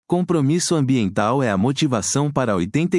Compromisso ambiental é a motivação para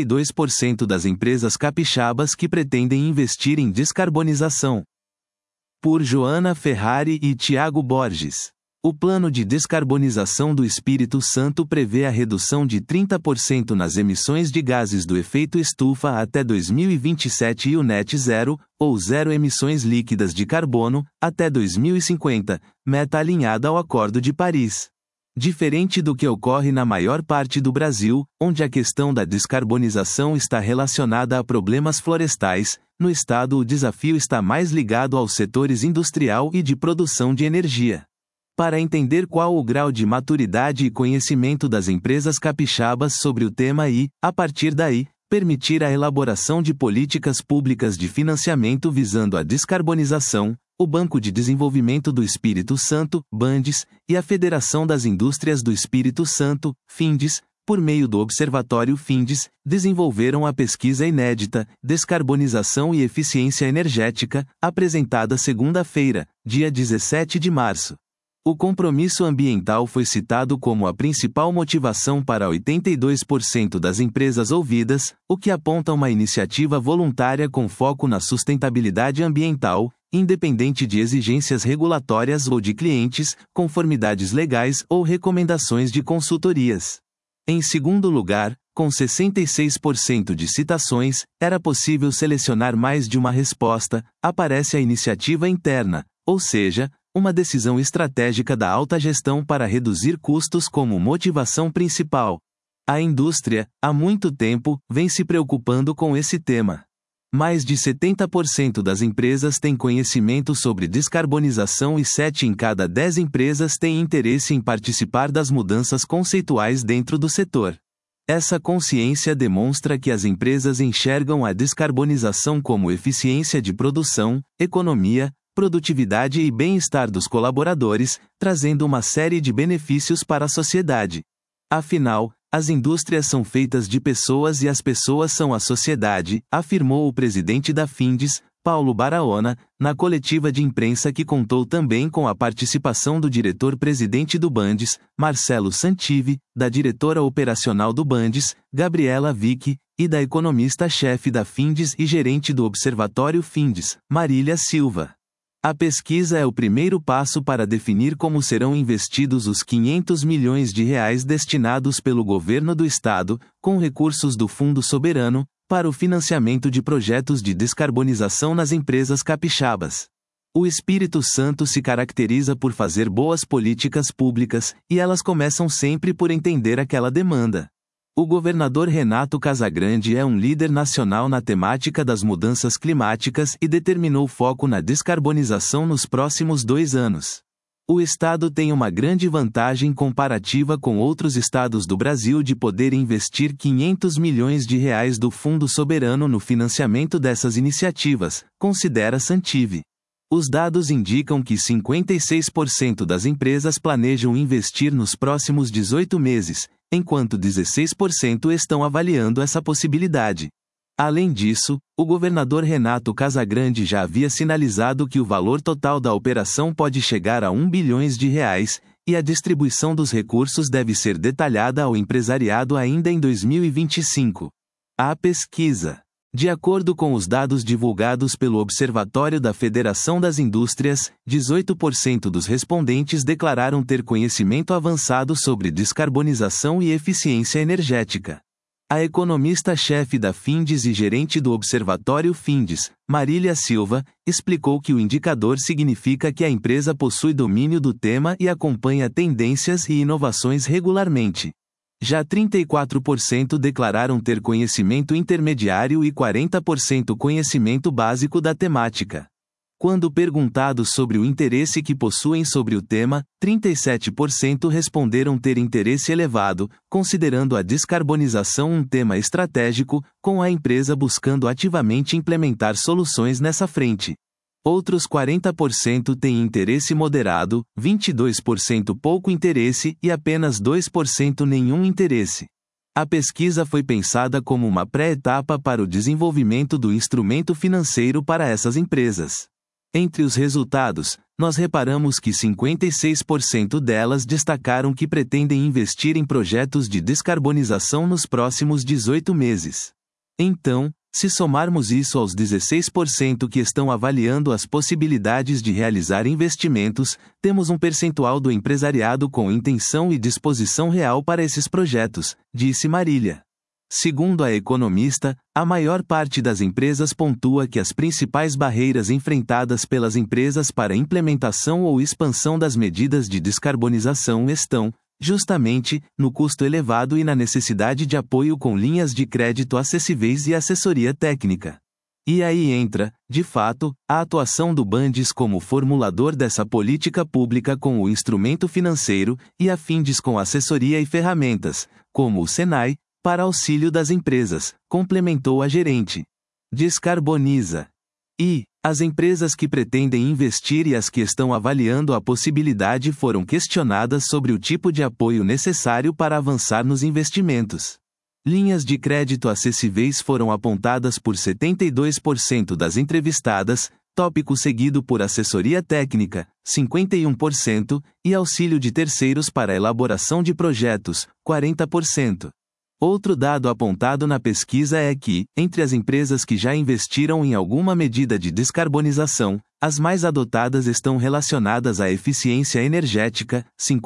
82% das empresas capixabas que pretendem investir em descarbonização. Por Joana Ferrari e Tiago Borges. O plano de descarbonização do Espírito Santo prevê a redução de 30% nas emissões de gases do efeito estufa até 2027 e o net zero, ou zero emissões líquidas de carbono, até 2050, meta alinhada ao Acordo de Paris. Diferente do que ocorre na maior parte do Brasil, onde a questão da descarbonização está relacionada a problemas florestais, no estado o desafio está mais ligado aos setores industrial e de produção de energia. Para entender qual o grau de maturidade e conhecimento das empresas capixabas sobre o tema e, a partir daí, permitir a elaboração de políticas públicas de financiamento visando a descarbonização, o Banco de Desenvolvimento do Espírito Santo, BANDES, e a Federação das Indústrias do Espírito Santo, FINDES, por meio do Observatório FINDES, desenvolveram a pesquisa inédita, Descarbonização e Eficiência Energética, apresentada segunda-feira, dia 17 de março. O compromisso ambiental foi citado como a principal motivação para 82% das empresas ouvidas, o que aponta uma iniciativa voluntária com foco na sustentabilidade ambiental, independente de exigências regulatórias ou de clientes, conformidades legais ou recomendações de consultorias. Em segundo lugar, com 66% de citações, era possível selecionar mais de uma resposta, aparece a iniciativa interna, ou seja, uma decisão estratégica da alta gestão para reduzir custos como motivação principal. A indústria, há muito tempo, vem se preocupando com esse tema. Mais de 70% das empresas têm conhecimento sobre descarbonização e 7 em cada 10 empresas têm interesse em participar das mudanças conceituais dentro do setor. Essa consciência demonstra que as empresas enxergam a descarbonização como eficiência de produção, economia, produtividade e bem-estar dos colaboradores, trazendo uma série de benefícios para a sociedade. Afinal, as indústrias são feitas de pessoas e as pessoas são a sociedade, afirmou o presidente da FINDES, Paulo Baraona, na coletiva de imprensa que contou também com a participação do diretor-presidente do BANDES, Marcelo Santivi, da diretora operacional do BANDES, Gabriela Vick, e da economista-chefe da FINDES e gerente do Observatório FINDES, Marília Silva. A pesquisa é o primeiro passo para definir como serão investidos os R$ 500 milhões destinados pelo governo do estado, com recursos do Fundo Soberano, para o financiamento de projetos de descarbonização nas empresas capixabas. O Espírito Santo se caracteriza por fazer boas políticas públicas, e elas começam sempre por entender aquela demanda. O governador Renato Casagrande é um líder nacional na temática das mudanças climáticas e determinou foco na descarbonização nos próximos 2 anos. O estado tem uma grande vantagem comparativa com outros estados do Brasil de poder investir R$ 500 milhões do Fundo Soberano no financiamento dessas iniciativas, considera Santivi. Os dados indicam que 56% das empresas planejam investir nos próximos 18 meses, enquanto 16% estão avaliando essa possibilidade. Além disso, o governador Renato Casagrande já havia sinalizado que o valor total da operação pode chegar a R$ 1 bilhões, e a distribuição dos recursos deve ser detalhada ao empresariado ainda em 2025. A pesquisa. De acordo com os dados divulgados pelo Observatório da Federação das Indústrias, 18% dos respondentes declararam ter conhecimento avançado sobre descarbonização e eficiência energética. A economista-chefe da FINDES e gerente do Observatório FINDES, Marília Silva, explicou que o indicador significa que a empresa possui domínio do tema e acompanha tendências e inovações regularmente. Já 34% declararam ter conhecimento intermediário e 40% conhecimento básico da temática. Quando perguntados sobre o interesse que possuem sobre o tema, 37% responderam ter interesse elevado, considerando a descarbonização um tema estratégico, com a empresa buscando ativamente implementar soluções nessa frente. Outros 40% têm interesse moderado, 22% pouco interesse e apenas 2% nenhum interesse. A pesquisa foi pensada como uma pré-etapa para o desenvolvimento do instrumento financeiro para essas empresas. Entre os resultados, nós reparamos que 56% delas destacaram que pretendem investir em projetos de descarbonização nos próximos 18 meses. Então, se somarmos isso aos 16% que estão avaliando as possibilidades de realizar investimentos, temos um percentual do empresariado com intenção e disposição real para esses projetos, disse Marília. Segundo a economista, a maior parte das empresas pontua que as principais barreiras enfrentadas pelas empresas para a implementação ou expansão das medidas de descarbonização estão, justamente, no custo elevado e na necessidade de apoio com linhas de crédito acessíveis e assessoria técnica. E aí entra, de fato, a atuação do Bandes como formulador dessa política pública com o instrumento financeiro e a Findes com assessoria e ferramentas, como o Senai, para auxílio das empresas, complementou a gerente. Descarboniza. E as empresas que pretendem investir e as que estão avaliando a possibilidade foram questionadas sobre o tipo de apoio necessário para avançar nos investimentos. Linhas de crédito acessíveis foram apontadas por 72% das entrevistadas, tópico seguido por assessoria técnica, 51%, e auxílio de terceiros para a elaboração de projetos, 40%. Outro dado apontado na pesquisa é que, entre as empresas que já investiram em alguma medida de descarbonização, as mais adotadas estão relacionadas à eficiência energética,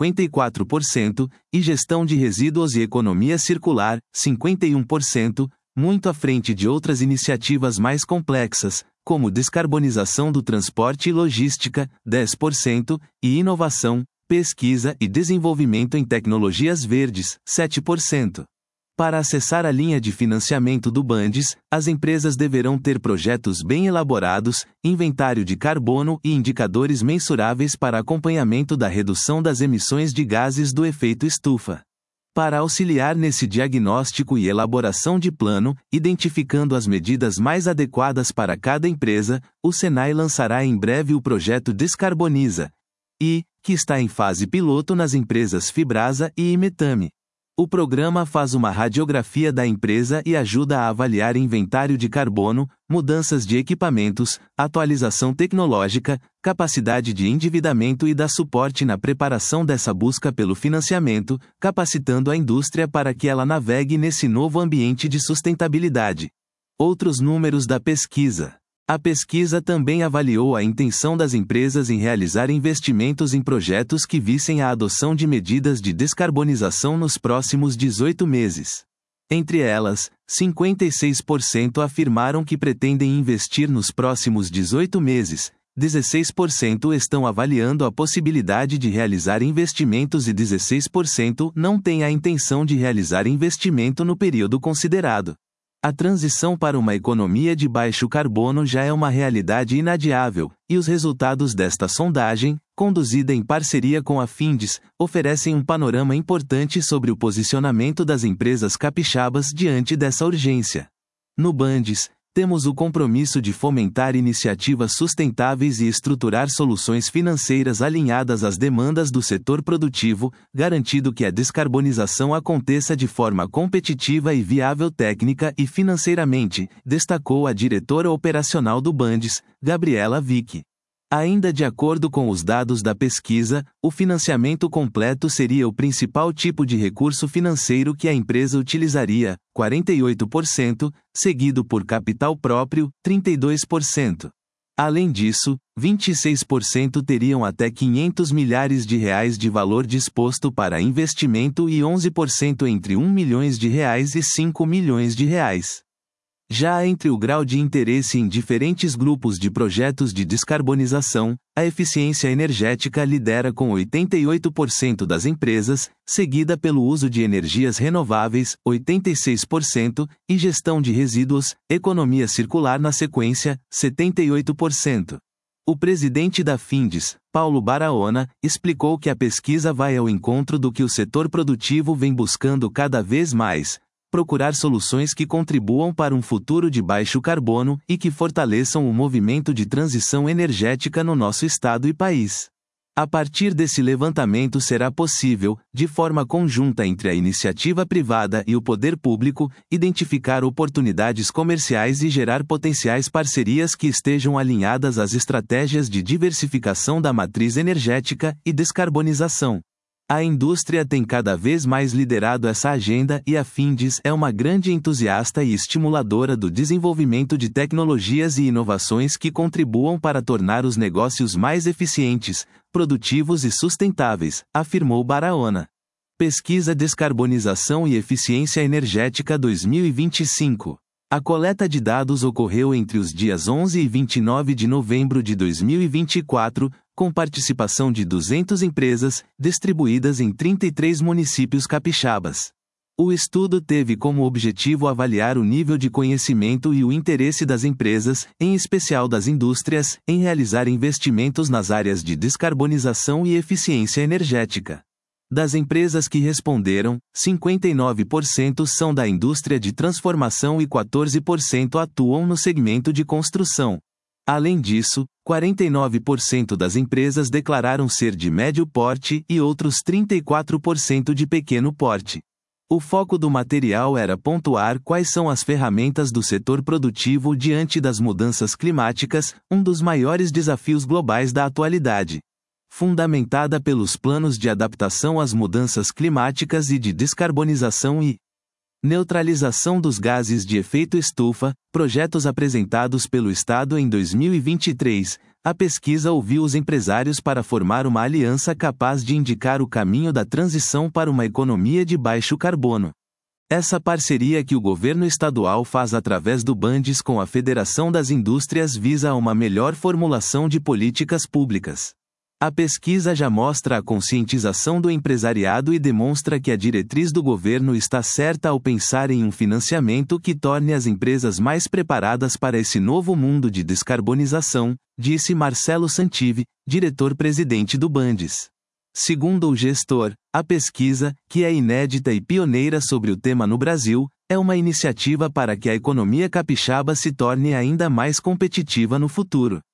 54%, e gestão de resíduos e economia circular, 51%, muito à frente de outras iniciativas mais complexas, como descarbonização do transporte e logística, 10%, e inovação, pesquisa e desenvolvimento em tecnologias verdes, 7%. Para acessar a linha de financiamento do Bandes, as empresas deverão ter projetos bem elaborados, inventário de carbono e indicadores mensuráveis para acompanhamento da redução das emissões de gases do efeito estufa. Para auxiliar nesse diagnóstico e elaboração de plano, identificando as medidas mais adequadas para cada empresa, o Senai lançará em breve o projeto Descarboniza, que está em fase piloto nas empresas Fibrasa e Imetame. O programa faz uma radiografia da empresa e ajuda a avaliar inventário de carbono, mudanças de equipamentos, atualização tecnológica, capacidade de endividamento e dá suporte na preparação dessa busca pelo financiamento, capacitando a indústria para que ela navegue nesse novo ambiente de sustentabilidade. Outros números da pesquisa. A pesquisa também avaliou a intenção das empresas em realizar investimentos em projetos que vissem a adoção de medidas de descarbonização nos próximos 18 meses. Entre elas, 56% afirmaram que pretendem investir nos próximos 18 meses, 16% estão avaliando a possibilidade de realizar investimentos e 16% não têm a intenção de realizar investimento no período considerado. A transição para uma economia de baixo carbono já é uma realidade inadiável, e os resultados desta sondagem, conduzida em parceria com a Findes, oferecem um panorama importante sobre o posicionamento das empresas capixabas diante dessa urgência. No Bandes, temos o compromisso de fomentar iniciativas sustentáveis e estruturar soluções financeiras alinhadas às demandas do setor produtivo, garantindo que a descarbonização aconteça de forma competitiva e viável técnica e financeiramente, destacou a diretora operacional do Bandes, Gabriela Vick. Ainda de acordo com os dados da pesquisa, o financiamento completo seria o principal tipo de recurso financeiro que a empresa utilizaria, 48%, seguido por capital próprio, 32%. Além disso, 26% teriam até R$500 milhares de valor disposto para investimento e 11% entre R$1 milhão e R$5 milhões. Já entre o grau de interesse em diferentes grupos de projetos de descarbonização, a eficiência energética lidera com 88% das empresas, seguida pelo uso de energias renováveis, 86%, e gestão de resíduos, economia circular na sequência, 78%. O presidente da Findes, Paulo Baraona, explicou que a pesquisa vai ao encontro do que o setor produtivo vem buscando cada vez mais: procurar soluções que contribuam para um futuro de baixo carbono e que fortaleçam o movimento de transição energética no nosso estado e país. A partir desse levantamento será possível, de forma conjunta entre a iniciativa privada e o poder público, identificar oportunidades comerciais e gerar potenciais parcerias que estejam alinhadas às estratégias de diversificação da matriz energética e descarbonização. A indústria tem cada vez mais liderado essa agenda e a Findus é uma grande entusiasta e estimuladora do desenvolvimento de tecnologias e inovações que contribuam para tornar os negócios mais eficientes, produtivos e sustentáveis, afirmou Barahona. Pesquisa Descarbonização e Eficiência Energética 2025. A coleta de dados ocorreu entre os dias 11 e 29 de novembro de 2024, com participação de 200 empresas, distribuídas em 33 municípios capixabas. O estudo teve como objetivo avaliar o nível de conhecimento e o interesse das empresas, em especial das indústrias, em realizar investimentos nas áreas de descarbonização e eficiência energética. Das empresas que responderam, 59% são da indústria de transformação e 14% atuam no segmento de construção. Além disso, 49% das empresas declararam ser de médio porte e outros 34% de pequeno porte. O foco do material era pontuar quais são as ferramentas do setor produtivo diante das mudanças climáticas, um dos maiores desafios globais da atualidade. Fundamentada pelos planos de adaptação às mudanças climáticas e de descarbonização e neutralização dos gases de efeito estufa, projetos apresentados pelo Estado em 2023, a pesquisa ouviu os empresários para formar uma aliança capaz de indicar o caminho da transição para uma economia de baixo carbono. Essa parceria que o governo estadual faz através do Bandes com a Federação das Indústrias visa uma melhor formulação de políticas públicas. A pesquisa já mostra a conscientização do empresariado e demonstra que a diretriz do governo está certa ao pensar em um financiamento que torne as empresas mais preparadas para esse novo mundo de descarbonização, disse Marcelo Santivi, diretor-presidente do Bandes. Segundo o gestor, a pesquisa, que é inédita e pioneira sobre o tema no Brasil, é uma iniciativa para que a economia capixaba se torne ainda mais competitiva no futuro.